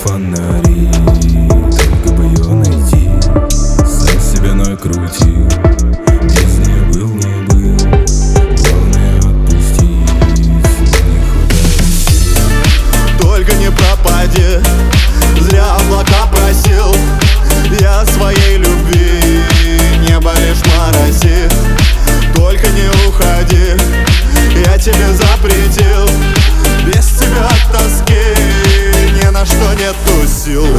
фонари, только бы ее найти, сам себя накрути. Без нее был, не был, главное отпустить, не хватает сил. Только не пропади, зря облака просил я своей любви, небо лишь морози. Только не уходи, я тебе запретил, без тебя от тоски ни на что нету сил.